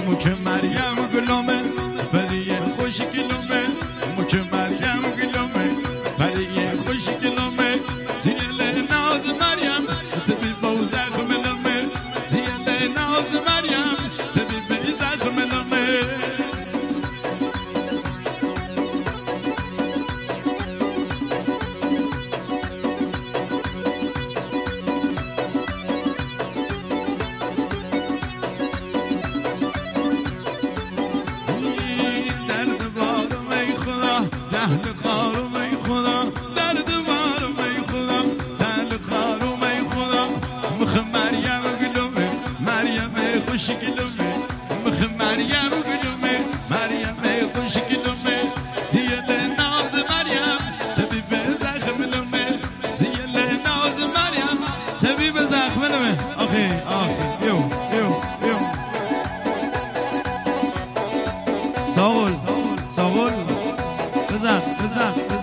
مکه مریم گلومه پری خوش گلومه مکه مریم گلومه پری خوش گلومه زیل ناز مریم تبی بوزه خملومه زیل ناز مریم تبی بوزه خملومه تهل خارم ای خدا درد بارم ای خدا تهل خارم ای خدا مخ مریم گلومه مریم خوش گلومه مخ مریم گلومه مریم خوش گلومه زیل ناز مریم تبی به زخم لومه زیل ناز مریم تبی به زخم لومه آخی آخی یو ساغل بزن